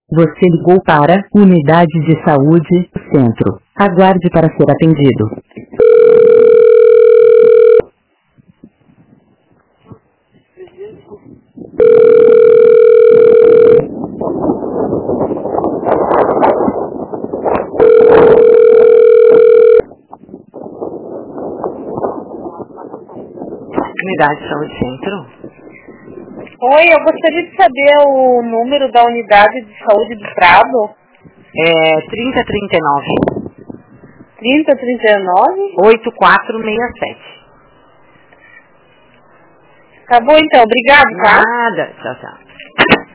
Você ligou para Unidade de Saúde Centro. Aguarde para ser atendido. Unidade de Saúde Centro. Oi, eu gostaria de saber o número da unidade de saúde do Prado. 3039. 3039? 8467. Tá bom então, obrigado, tá? Nada. Tchau, tchau.